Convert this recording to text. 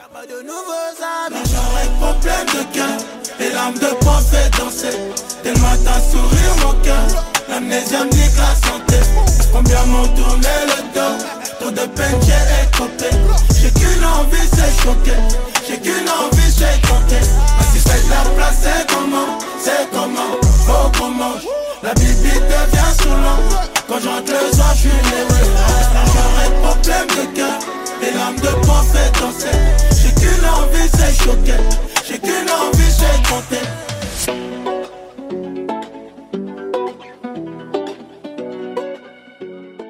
Pas de nouveaux amis. J'aurais problème de cœur. Les larmes de poing fait danser. Dès le matin sourire mon cœur. L'amnésia me nique la santé. Combien m'ont tourné le dos. Trop de peine j'ai écopé. J'ai qu'une envie c'est choquer. J'ai qu'une envie c'est compter. Si c'est de la place c'est comment, faut qu'on mange. La bibi devient saoulante. Quand je rentre le soir j'suis levé. J'aurais problème de cœur. Les larmes de poing fait danser. J'ai qu'une envie c'est choquer.